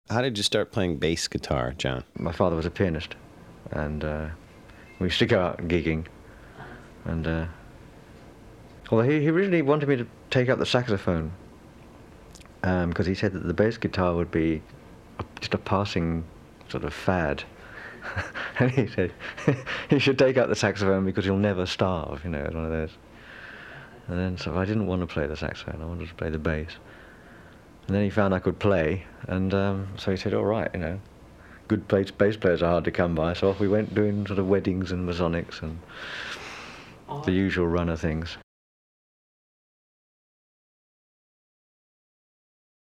How did you start playing bass guitar, John? My father was a pianist, and we used to go out gigging. And although he originally wanted me to take up the saxophone, because he said that the bass guitar would be just a passing sort of fad. And he said, you should take up the saxophone because you'll never starve, you know, it's one of those. And then, so I didn't want to play the saxophone, I wanted to play the bass. And then he found I could play, and so he said, all right, you know, good bass players are hard to come by, so off we went doing sort of weddings and Masonics and the usual run of things.